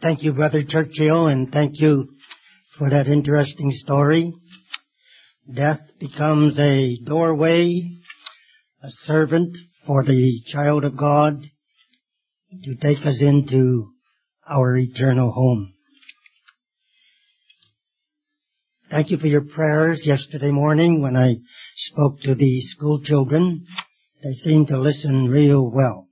Thank you, Brother Churchill, and thank you for that interesting story. Death becomes a doorway, a servant for the child of God to take us into our eternal home. Thank you for your prayers yesterday morning when I spoke to the school children. They seemed to listen real well.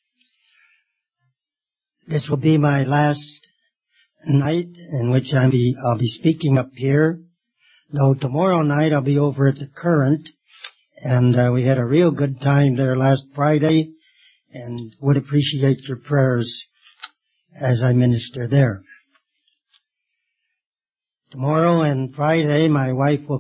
This will be my last night in which I'll be speaking up here, though tomorrow night I'll be over at the Current, and we had a real good time there last Friday, and would appreciate your prayers as I minister there. Tomorrow and Friday my wife and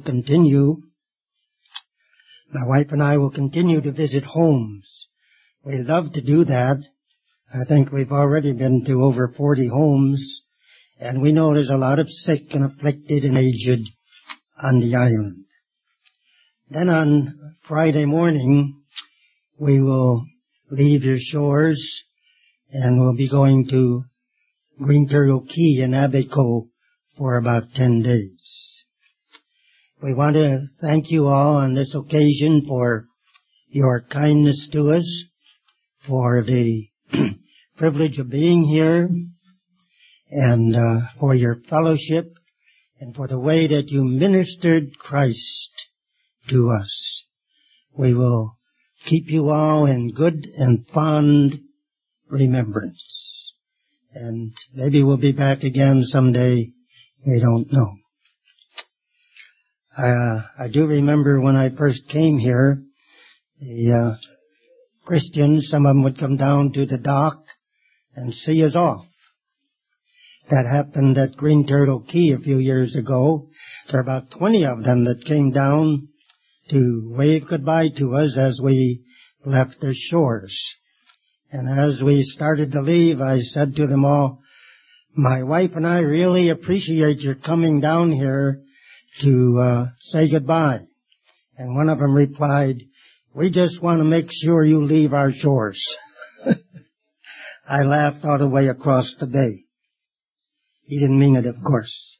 I will continue to visit homes. We love to do that. I think we've already been to over 40 homes, and we know there's a lot of sick and afflicted and aged on the island. Then on Friday morning, we will leave your shores, and we'll be going to Green Turtle Key in Abaco for about 10 days. We want to thank you all on this occasion for your kindness to us, for the privilege of being here, and for your fellowship, and for the way that you ministered Christ to us. We will keep you all in good and fond remembrance. And maybe we'll be back again someday. We don't know. I do remember when I first came here, the Christians, some of them would come down to the dock and see us off. That happened at Green Turtle Key a few years ago. There were about 20 of them that came down to wave goodbye to us as we left the shores. And as we started to leave, I said to them all, my wife and I really appreciate your coming down here to say goodbye. And one of them replied, we just want to make sure you leave our shores. I laughed all the way across the bay. He didn't mean it, of course.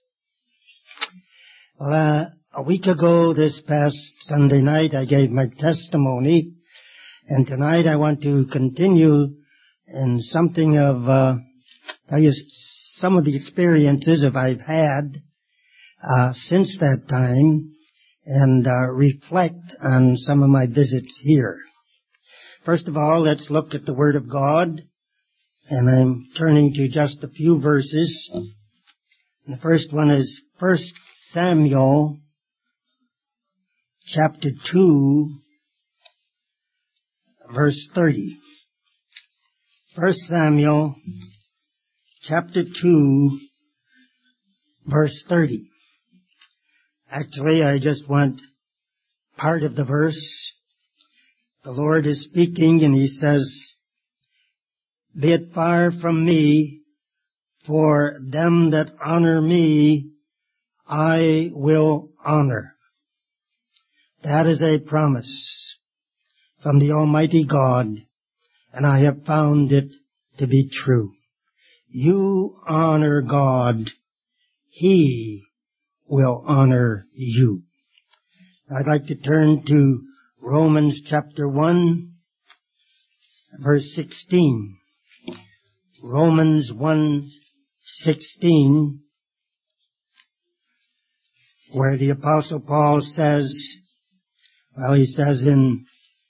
Well, a week ago, this past Sunday night, I gave my testimony, and tonight I want to continue in something of, tell you some of the experiences that I've had since that time, and reflect on some of my visits here. First of all, let's look at the Word of God, and I'm turning to just a few verses. And the first one is 1 Samuel chapter 2, verse 30. 1 Samuel chapter 2, verse 30. Actually, I just want part of the verse. The Lord is speaking, and He says, be it far from me, for them that honor me, I will honor. That is a promise from the Almighty God, and I have found it to be true. You honor God, He will honor you. I'd like to turn to Romans chapter 1, verse 16. Romans 1:16, where the Apostle Paul says, well, he says in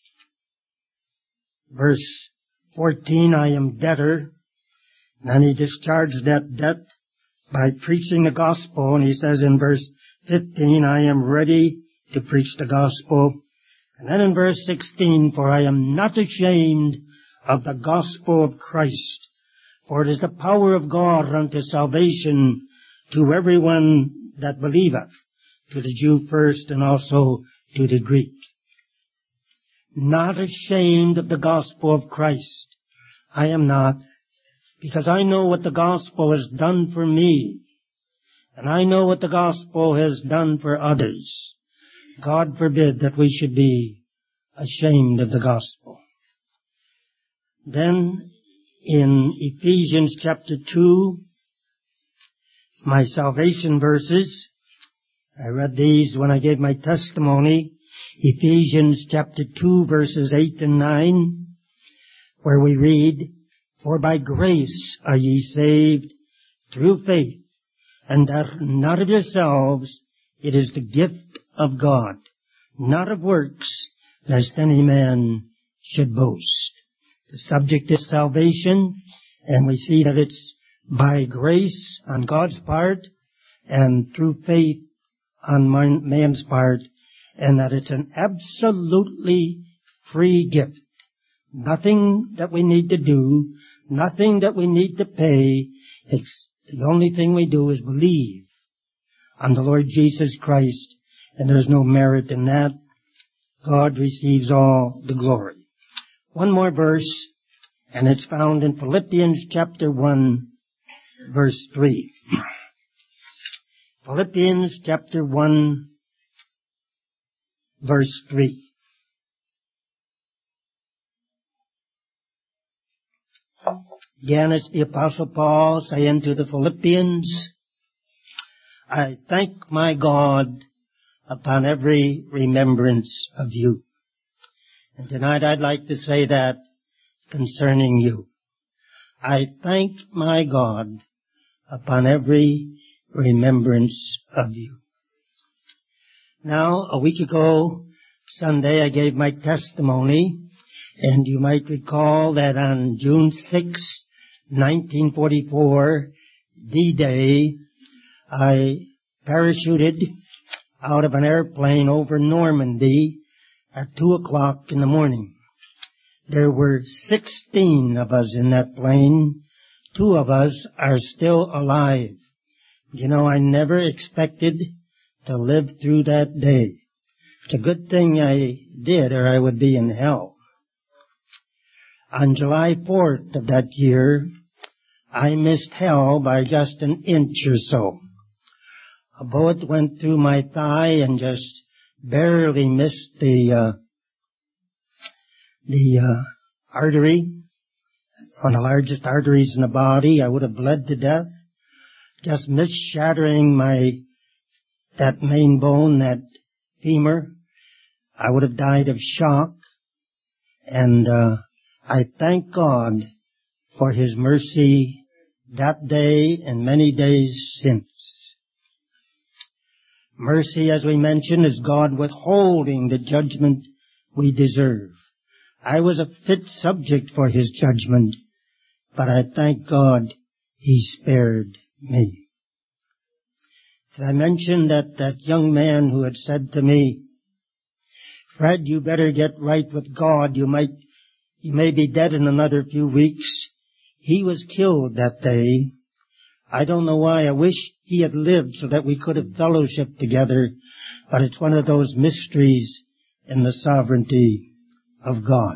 verse 14, I am debtor, and he discharged that debt by preaching the gospel, and he says in verse 15, I am ready to preach the gospel. And then in verse 16, for I am not ashamed of the gospel of Christ, for it is the power of God unto salvation to everyone that believeth, to the Jew first and also to the Greek. Not ashamed of the gospel of Christ. I am not, because I know what the gospel has done for me, and I know what the gospel has done for others. God forbid that we should be ashamed of the gospel. Then in Ephesians chapter 2 my salvation verses. I read these when I gave my testimony. Ephesians chapter 2 verses 8 and 9, where we read, "For by grace are ye saved through faith, and that not of yourselves, it is the gift of God, not of works, lest any man should boast." The subject is salvation, and we see that it's by grace on God's part and through faith on man's part, and that it's an absolutely free gift. Nothing that we need to do, nothing that we need to pay. The only thing we do is believe on the Lord Jesus Christ, and there's no merit in that. God receives all the glory. One more verse, and it's found in Philippians chapter 1, verse 3. Philippians chapter 1, verse 3. Again, it's the Apostle Paul saying to the Philippians, "I thank my God upon every remembrance of you." And tonight I'd like to say that concerning you. I thank my God upon every remembrance of you. Now, a week ago, Sunday, I gave my testimony, and you might recall that on June 6, 1944, D-Day, I parachuted out of an airplane over Normandy at 2 o'clock in the morning. There were 16 of us in that plane. 2 of us are still alive. You know, I never expected to live through that day. It's a good thing I did, or I would be in hell. On July 4th of that year, I missed hell by just an inch or so. A bullet went through my thigh and just barely missed the artery, one of the largest arteries in the body. I would have bled to death. Just missed shattering that main bone, that femur. I would have died of shock. And I thank God for His mercy that day and many days since. Mercy, as we mentioned, is God withholding the judgment we deserve. I was a fit subject for His judgment, but I thank God He spared me. Did I mention that young man who had said to me, "Fred, you better get right with God. You may be dead in another few weeks." He was killed that day. I don't know why. I wish he had lived so that we could have fellowshiped together, but it's one of those mysteries in the sovereignty of God.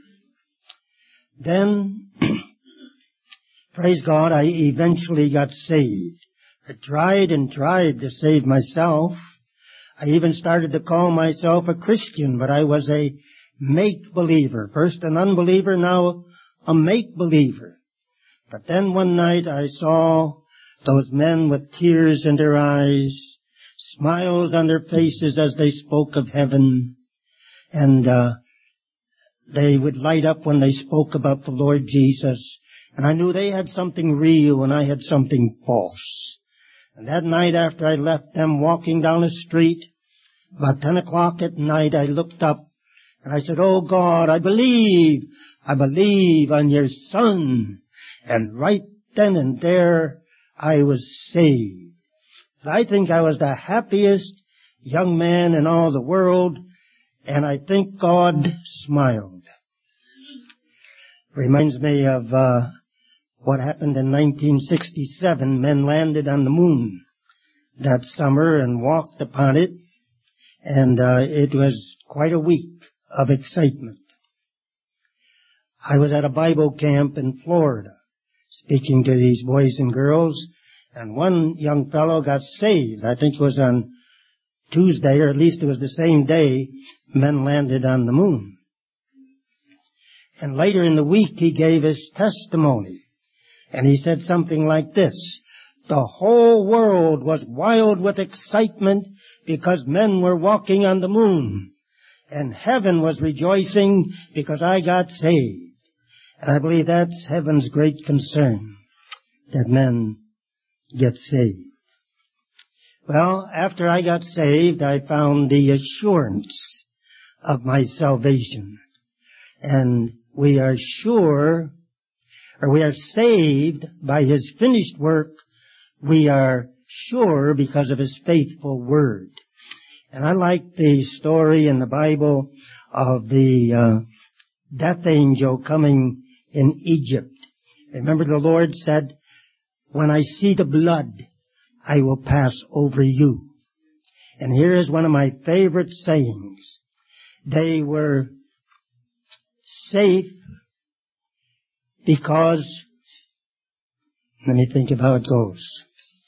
Then, praise God, I eventually got saved. I tried and tried to save myself. I even started to call myself a Christian, but I was a make-believer. First an unbeliever, now a make-believer. But then one night I saw those men with tears in their eyes, smiles on their faces as they spoke of heaven, and they would light up when they spoke about the Lord Jesus. And I knew they had something real and I had something false. And that night after I left them walking down the street, about 10 o'clock at night, I looked up and I said, "Oh God, I believe on your Son." And right then and there, I was saved. I think I was the happiest young man in all the world, and I think God smiled. Reminds me of what happened in 1967. Men landed on the moon that summer and walked upon it, and it was quite a week of excitement. I was at a Bible camp in Florida, speaking to these boys and girls, and one young fellow got saved. I think it was on Tuesday, or at least it was the same day men landed on the moon. And later in the week he gave his testimony, and he said something like this: The whole world was wild with excitement because men were walking on the moon. And heaven was rejoicing because I got saved. And I believe that's heaven's great concern, that men get saved. Well, after I got saved, I found the assurance of my salvation. And we are sure, or we are saved by His finished work. We are sure because of His faithful word. And I like the story in the Bible of the death angel coming in Egypt. Remember, the Lord said, when I see the blood, I will pass over you. And here is one of my favorite sayings. They were safe because, let me think of how it goes.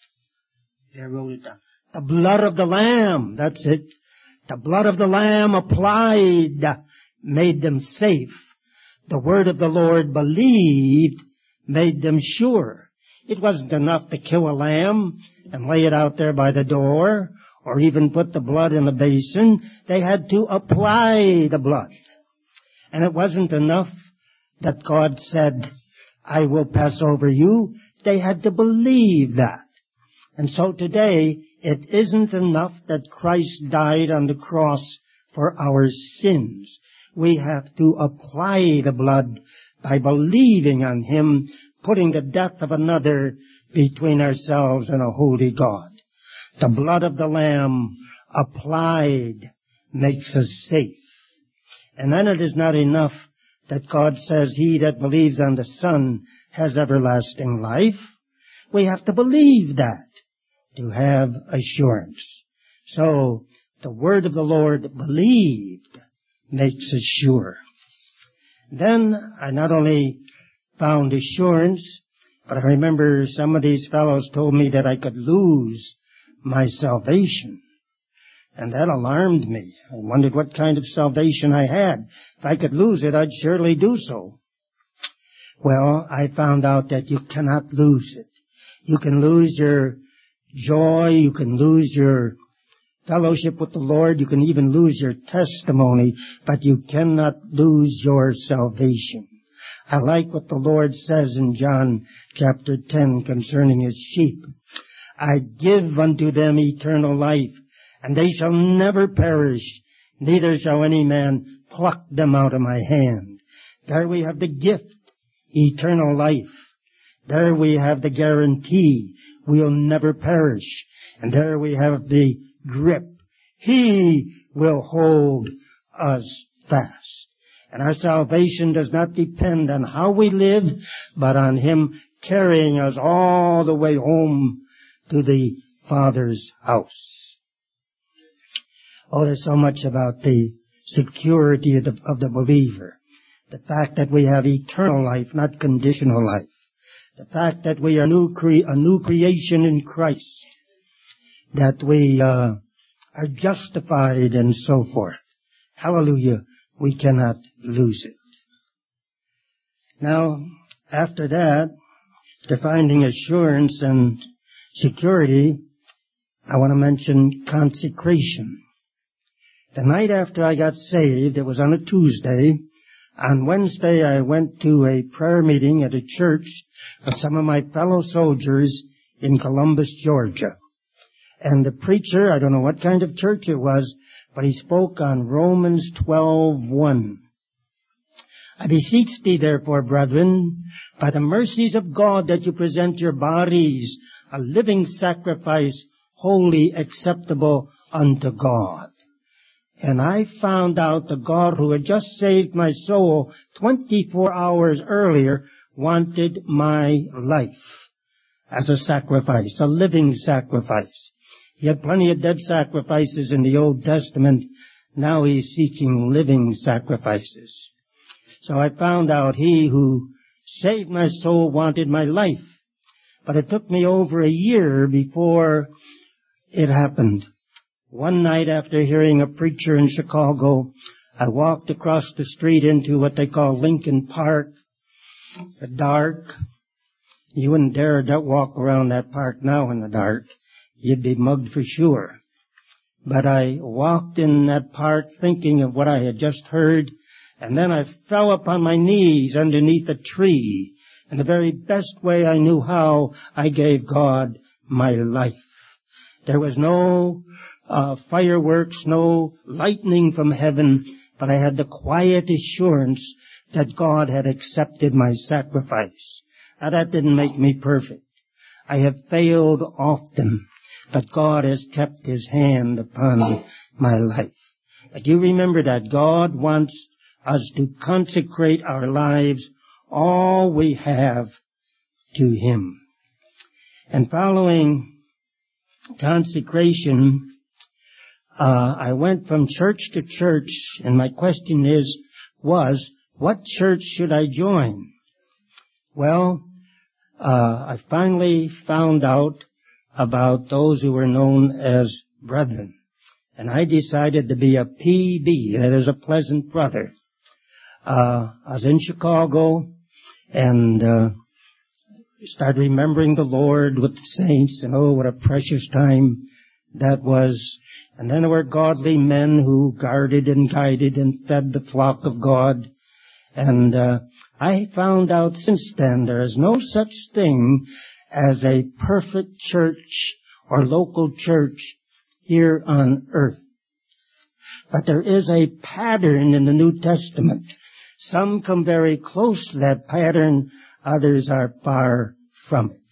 I wrote it down. The blood of the Lamb, that's it. The blood of the Lamb applied made them safe. The word of the Lord believed made them sure. It wasn't enough to kill a lamb and lay it out there by the door or even put the blood in a basin. They had to apply the blood. And it wasn't enough that God said, I will pass over you. They had to believe that. And so today, it isn't enough that Christ died on the cross for our sins. We have to apply the blood by believing on Him, putting the death of another between ourselves and a holy God. The blood of the Lamb applied makes us safe. And then it is not enough that God says he that believes on the Son has everlasting life. We have to believe that to have assurance. So, the word of the Lord believed makes us sure. Then I not only found assurance, but I remember some of these fellows told me that I could lose my salvation. And that alarmed me. I wondered what kind of salvation I had. If I could lose it, I'd surely do so. Well, I found out that you cannot lose it. You can lose your joy, you can lose your fellowship with the Lord, you can even lose your testimony, but you cannot lose your salvation. I like what the Lord says in John chapter 10 concerning His sheep. I give unto them eternal life, and they shall never perish, neither shall any man pluck them out of my hand. There we have the gift, eternal life. There we have the guarantee, we'll never perish. And there we have the grip. He will hold us fast. And our salvation does not depend on how we live, but on Him carrying us all the way home to the Father's house. Oh, there's so much about the security of the believer. The fact that we have eternal life, not conditional life. The fact that we are a new creation in Christ. That we are justified and so forth. Hallelujah. We cannot lose it. Now, after that, to finding assurance and security, I want to mention consecration. The night after I got saved, it was on a Tuesday. On Wednesday, I went to a prayer meeting at a church with some of my fellow soldiers in Columbus, Georgia. And the preacher, I don't know what kind of church it was, but he spoke on Romans 12:1. I beseech thee, therefore, brethren, by the mercies of God, that you present your bodies a living sacrifice, holy, acceptable unto God. And I found out the God who had just saved my soul 24 hours earlier wanted my life as a sacrifice, a living sacrifice. He had plenty of dead sacrifices in the Old Testament. Now He's seeking living sacrifices. So I found out He who saved my soul wanted my life. But it took me over a year before it happened. One night after hearing a preacher in Chicago, I walked across the street into what they call Lincoln Park. Dark. You wouldn't dare walk around that park now in the dark. You'd be mugged for sure. But I walked in that park thinking of what I had just heard, and then I fell upon my knees underneath a tree. In the very best way I knew how, I gave God my life. There was no fireworks, no lightning from heaven, but I had the quiet assurance that God had accepted my sacrifice. Now that didn't make me perfect. I have failed often, but God has kept His hand upon my life. But you remember that God wants us to consecrate our lives, all we have, to Him. And following consecration, I went from church to church, and my question was, what church should I join? Well, I finally found out about those who were known as brethren. And I decided to be a PB, that is a pleasant brother. I was in Chicago and started remembering the Lord with the saints, and oh, what a precious time that was. And then there were godly men who guarded and guided and fed the flock of God. And I found out since then there is no such thing as a perfect church or local church here on earth. But there is a pattern in the New Testament. Some come very close to that pattern, others are far from it.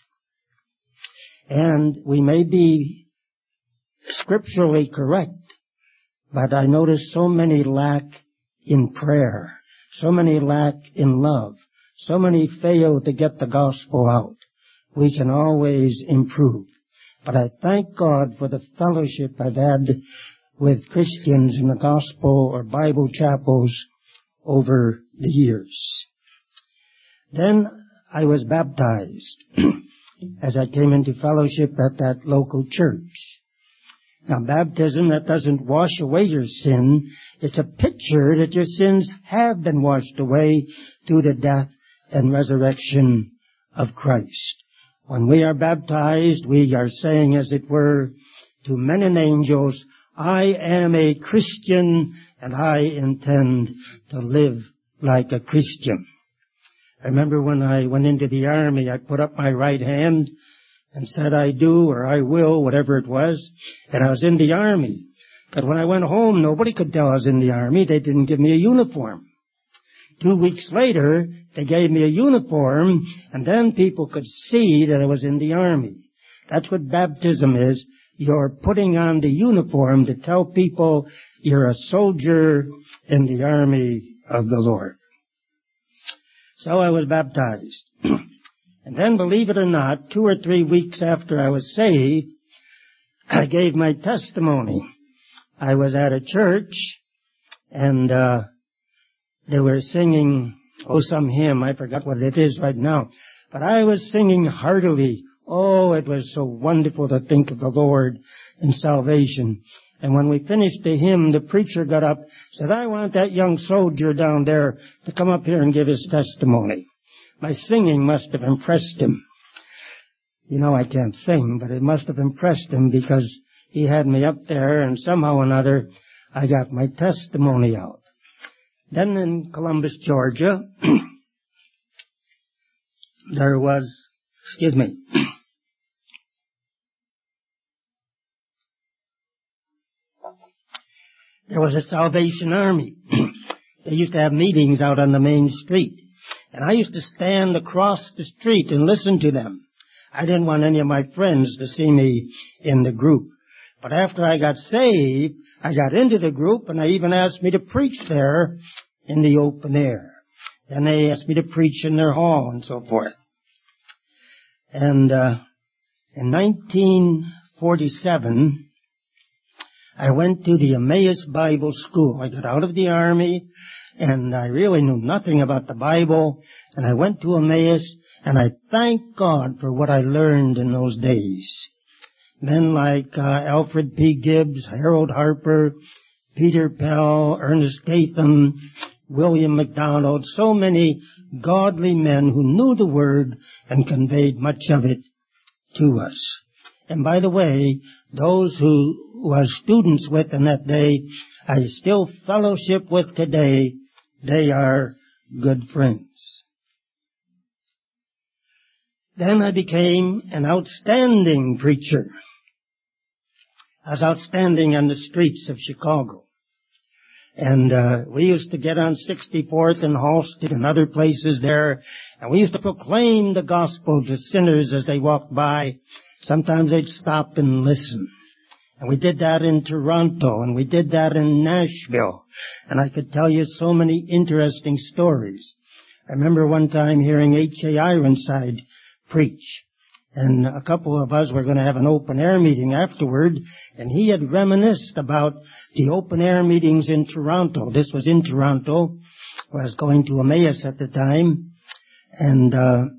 And we may be scripturally correct, but I notice so many lack in prayer, so many lack in love, so many fail to get the gospel out. We can always improve. But I thank God for the fellowship I've had with Christians in the gospel or Bible chapels over the years. Then I was baptized as I came into fellowship at that local church. Now, baptism, that doesn't wash away your sin. It's a picture that your sins have been washed away through the death and resurrection of Christ. When we are baptized, we are saying, as it were, to men and angels, I am a Christian and I intend to live like a Christian. I remember when I went into the army, I put up my right hand and said I do or I will, whatever it was, and I was in the army. But when I went home, nobody could tell I was in the army. They didn't give me a uniform. 2 weeks later, they gave me a uniform, and then people could see that I was in the army. That's what baptism is. You're putting on the uniform to tell people you're a soldier in the army of the Lord. So I was baptized. And then, believe it or not, 2 or 3 weeks after I was saved, I gave my testimony. I was at a church, and they were singing, some hymn. I forgot what it is right now. But I was singing heartily. Oh, it was so wonderful to think of the Lord and salvation. And when we finished the hymn, the preacher got up, said, I want that young soldier down there to come up here and give his testimony. My singing must have impressed him. You know, I can't sing, but it must have impressed him because he had me up there, and somehow or another, I got my testimony out. Then in Columbus, Georgia, there was, there was a Salvation Army. They used to have meetings out on the main street. And I used to stand across the street and listen to them. I didn't want any of my friends to see me in the group. But after I got saved, I got into the group, and they even asked me to preach there in the open air. Then they asked me to preach in their hall and so forth. And in 1947, I went to the Emmaus Bible School. I got out of the army, and I really knew nothing about the Bible, and I went to Emmaus, and I thank God for what I learned in those days. Men like Alfred P. Gibbs, Harold Harper, Peter Pell, Ernest Gatham, William MacDonald, so many godly men who knew the Word and conveyed much of it to us. And by the way, those who was students with in that day, I still fellowship with today. They are good friends. Then I became an outstanding preacher. I was outstanding on the streets of Chicago. And we used to get on 64th and Halsted and other places there, and we used to proclaim the gospel to sinners as they walked by. Sometimes they'd stop and listen. And we did that in Toronto, and we did that in Nashville. And I could tell you so many interesting stories. I remember one time hearing H.A. Ironside preach. And a couple of us were going to have an open-air meeting afterward, and he had reminisced about the open-air meetings in Toronto. This was in Toronto, where I was going to Emmaus at the time. And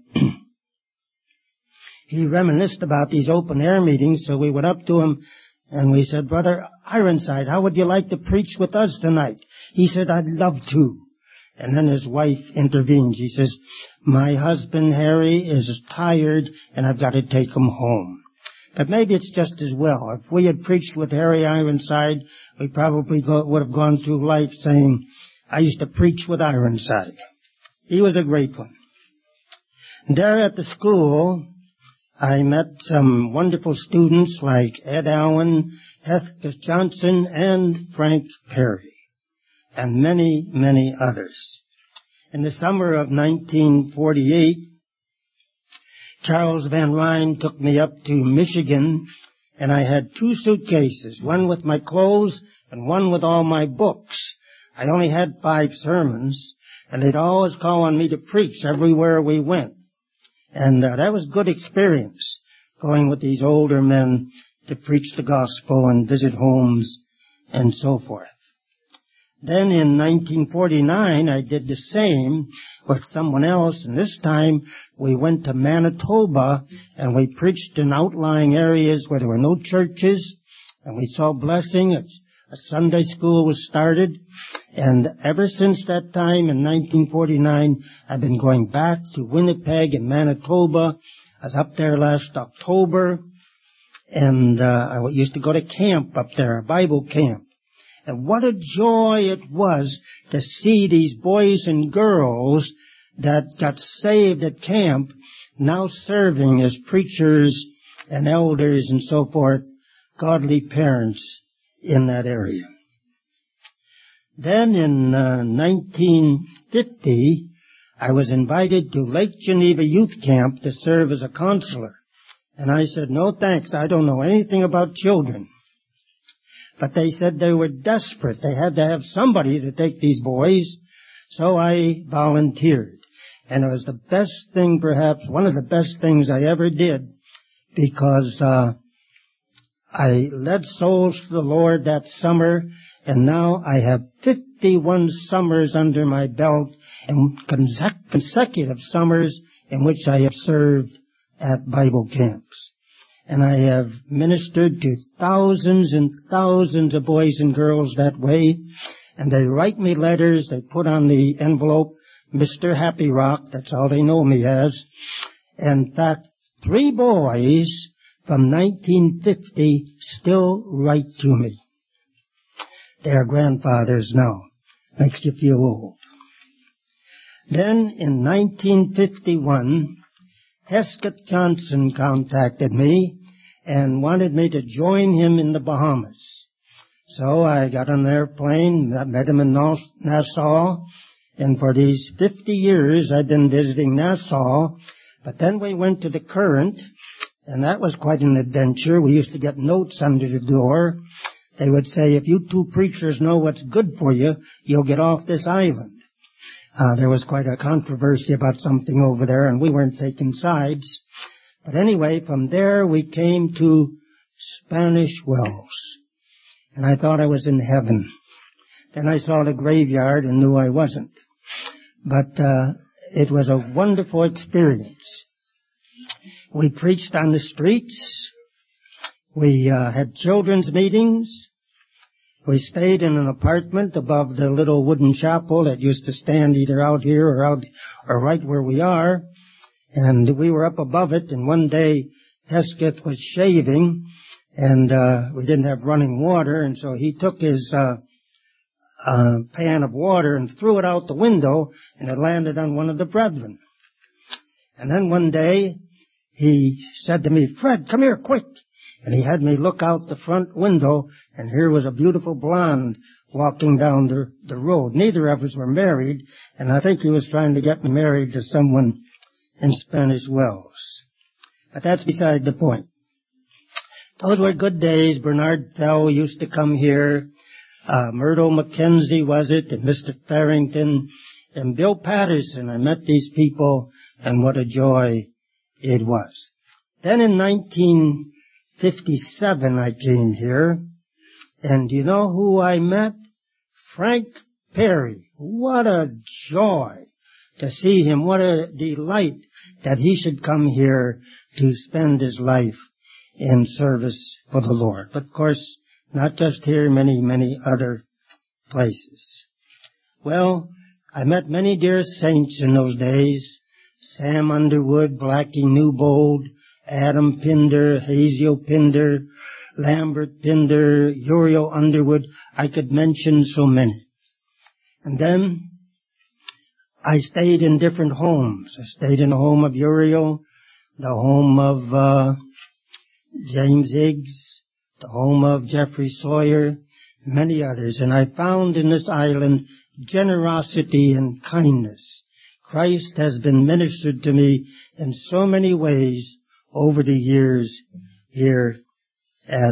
he reminisced about these open-air meetings, so we went up to him, and we said, Brother Ironside, how would you like to preach with us tonight? He said, I'd love to. And then his wife intervened. She says, my husband, Harry, is tired, and I've got to take him home. But maybe it's just as well. If we had preached with Harry Ironside, we probably would have gone through life saying, I used to preach with Ironside. He was a great one. And there at the school, I met some wonderful students like Ed Allen, Hesketh Johnson, and Frank Perry, and many, many others. In the summer of 1948, Charles Van Ryn took me up to Michigan, and I had 2 suitcases, one with my clothes and one with all my books. I only had 5 sermons, and they'd always call on me to preach everywhere we went. And that was a good experience, going with these older men to preach the gospel and visit homes and so forth. Then in 1949, I did the same with someone else, and this time we went to Manitoba, and we preached in outlying areas where there were no churches, and we saw blessing. A Sunday school was started, and ever since that time in 1949, I've been going back to Winnipeg and Manitoba. I was up there last October, and I used to go to camp up there, a Bible camp. And what a joy it was to see these boys and girls that got saved at camp now serving as preachers and elders and so forth, godly parents in that area. Then in 1950, I was invited to Lake Geneva Youth Camp to serve as a counselor. And I said, no thanks, I don't know anything about children. But they said they were desperate. They had to have somebody to take these boys. So I volunteered. And it was the best thing, perhaps one of the best things I ever did, because I led souls to the Lord that summer, and now I have 51 summers under my belt and consecutive summers in which I have served at Bible camps. And I have ministered to thousands and thousands of boys and girls that way. And they write me letters. They put on the envelope, Mr. Happy Rock. That's all they know me as. In fact, 3 boys from 1950 still write to me. They are grandfathers now. Makes you feel old. Then in 1951, Hesketh Johnson contacted me and wanted me to join him in the Bahamas. So I got on an airplane, met him in Nassau, and for these 50 years I've been visiting Nassau. But then we went to the Current, and that was quite an adventure. We used to get notes under the door. They would say, if you 2 preachers know what's good for you, you'll get off this island. There was quite a controversy about something over there, and we weren't taking sides. But anyway, from there we came to Spanish Wells. And I thought I was in heaven. Then I saw the graveyard and knew I wasn't. But it was a wonderful experience. We preached on the streets. We had children's meetings. We stayed in an apartment above the little wooden chapel that used to stand either out here or right where we are. And we were up above it, and one day Hesketh was shaving, and we didn't have running water, and so he took his pan of water and threw it out the window, and it landed on one of the brethren. And then one day he said to me, "Fred, come here, quick." And he had me look out the front window, and here was a beautiful blonde walking down the road. Neither of us were married, and I think he was trying to get me married to someone in Spanish Wells. But that's beside the point. Those were good days. Bernard Fell used to come here. Murdo Mackenzie was it, and Mr. Farrington, and Bill Patterson. I met these people, and what a joy it was. Then in 1957 I came here, and do you know who I met? Frank Perry. What a joy to see him. What a delight that he should come here to spend his life in service for the Lord. But of course, not just here, many, many other places. Well, I met many dear saints in those days. Sam Underwood, Blackie Newbold, Adam Pinder, Hazio Pinder, Lambert Pinder, Uriel Underwood. I could mention so many. And then I stayed in different homes. I stayed in the home of Uriel, the home of James Higgs, the home of Jeffrey Sawyer, many others. And I found in this island generosity and kindness. Christ has been ministered to me in so many ways over the years here at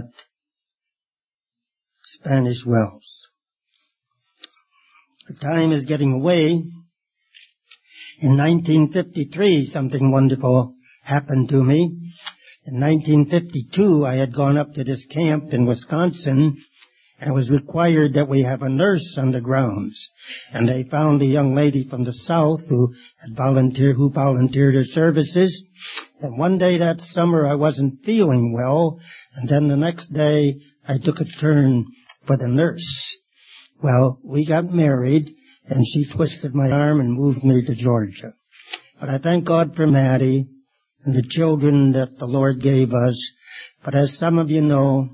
Spanish Wells. The time is getting away. In 1953, something wonderful happened to me. In 1952, I had gone up to this camp in Wisconsin, and it was required that we have a nurse on the grounds. And they found a young lady from the South who volunteered her services. And one day that summer, I wasn't feeling well, and then the next day, I took a turn for the nurse. Well, we got married, and she twisted my arm and moved me to Georgia. But I thank God for Maddie and the children that the Lord gave us. But as some of you know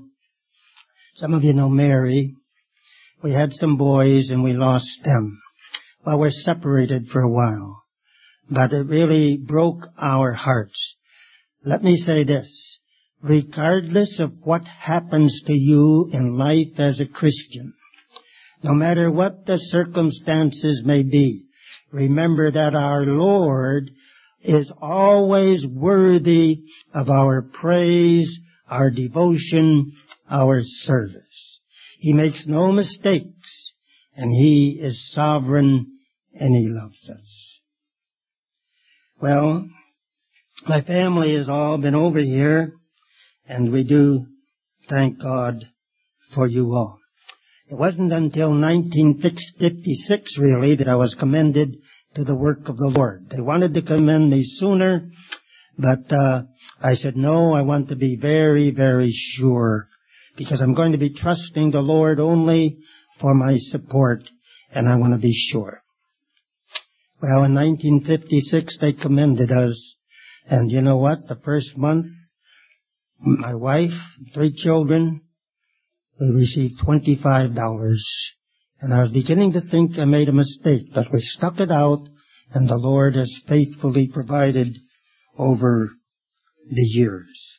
Mary, we had some boys and we lost them. Well, we're separated for a while. But it really broke our hearts. Let me say this. Regardless of what happens to you in life as a Christian, no matter what the circumstances may be, remember that our Lord is always worthy of our praise, our devotion, our service. He makes no mistakes, and He is sovereign, and He loves us. Well, my family has all been over here, and we do thank God for you all. It wasn't until 1956, really, that I was commended to the work of the Lord. They wanted to commend me sooner, but I said, no, I want to be very, very sure, because I'm going to be trusting the Lord only for my support, and I want to be sure. Well, in 1956, they commended us, and you know what? The first month, my wife, 3 children, we received $25. And I was beginning to think I made a mistake, but we stuck it out, and the Lord has faithfully provided over the years.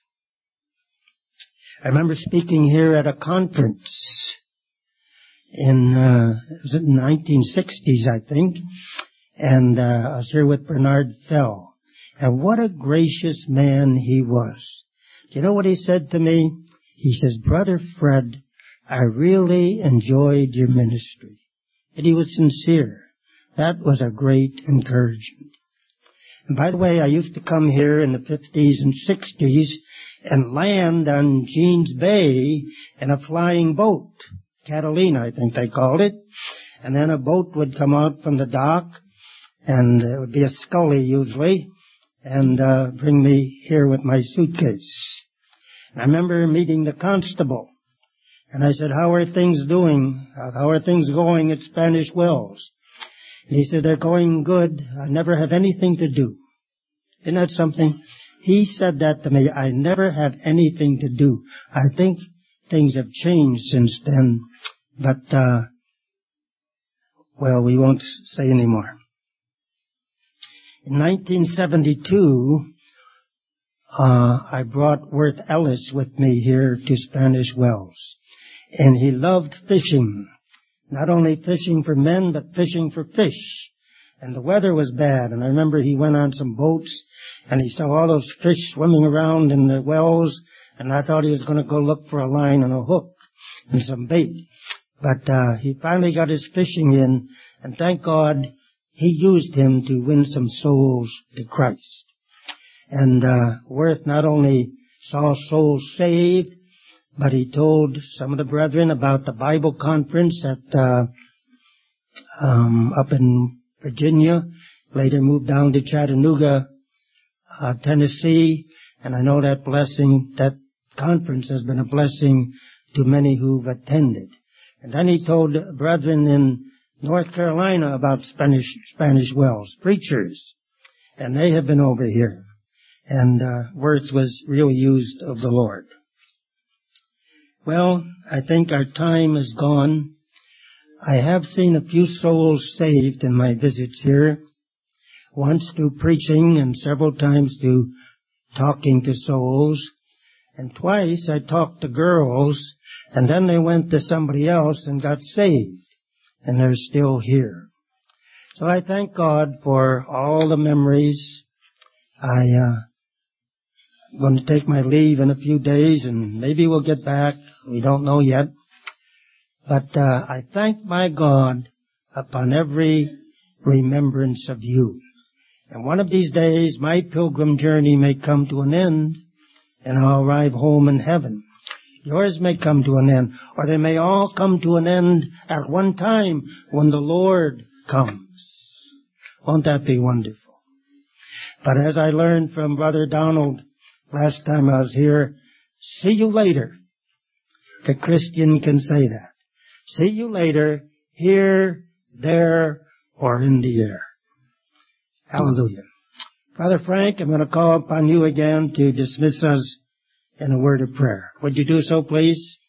I remember speaking here at a conference in, it was in the 1960s, I think, and I was here with Bernard Fell. And what a gracious man he was. Do you know what he said to me? He says, Brother Fred, I really enjoyed your ministry. And he was sincere. That was a great encouragement. And by the way, I used to come here in the 50s and 60s and land on Jeans Bay in a flying boat. Catalina, I think they called it. And then a boat would come out from the dock, and it would be a scully usually, and bring me here with my suitcase. And I remember meeting the constable. And I said, how are things doing? How are things going at Spanish Wells? And he said, they're going good. I never have anything to do. Isn't that something? He said that to me. I never have anything to do. I think things have changed since then. But, well, we won't say any more. In 1972, I brought Worth Ellis with me here to Spanish Wells. And he loved fishing. Not only fishing for men, but fishing for fish. And the weather was bad. And I remember he went on some boats and he saw all those fish swimming around in the wells. And I thought he was going to go look for a line and a hook and some bait. But he finally got his fishing in. And thank God he used him to win some souls to Christ. And Worth not only saw souls saved, but he told some of the brethren about the Bible conference at up in Virginia. Later moved down to Chattanooga, Tennessee. And I know that conference has been a blessing to many who've attended. And then he told brethren in North Carolina about Spanish Wells, preachers. And they have been over here. And Worth was really used of the Lord. Well, I think our time is gone. I have seen a few souls saved in my visits here. Once through preaching and several times through talking to souls. And twice I talked to girls and then they went to somebody else and got saved. And they're still here. So I thank God for all the memories. I'm going to take my leave in a few days and maybe we'll get back. We don't know yet. But I thank my God upon every remembrance of you. And one of these days my pilgrim journey may come to an end and I'll arrive home in heaven. Yours may come to an end, or they may all come to an end at one time when the Lord comes. Won't that be wonderful? But as I learned from Brother Donald last time I was here, see you later. The Christian can say that. See you later, here, there, or in the air. Hallelujah. Father Frank, I'm going to call upon you again to dismiss us in a word of prayer. Would you do so, please?